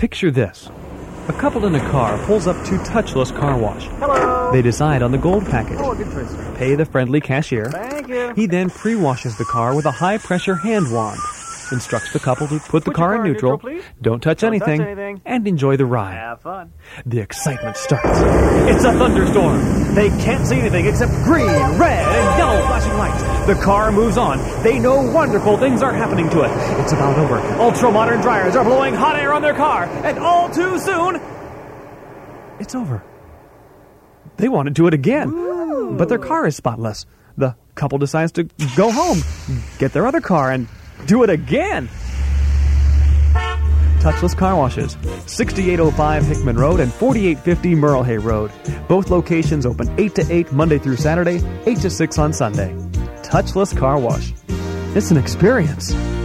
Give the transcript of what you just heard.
Picture this. A couple in a car pulls up to Touchless Car Wash. Hello. They decide on the gold package. Oh, good choice, sir. Pay the friendly cashier. Thank you. He then pre-washes the car with a high-pressure hand wand. Instructs the couple to put the car in neutral, please. don't touch anything, and enjoy the ride. Have fun. The excitement starts. It's a thunderstorm. They can't see anything except green, red, and yellow flashing lights. The car moves on. They know wonderful things are happening to it. It's about over. Ultra-modern dryers are blowing hot air on their car, and all too soon, it's over. They want to do it again, but their car is spotless. The couple decides to go home, get their other car, and do it again. Touchless Car Washes, 6805 Hickman Road and 4850 Merlehay Road. Both locations open 8 to 8 Monday through Saturday, 8 to 6 on Sunday. Touchless Car Wash. It's an experience.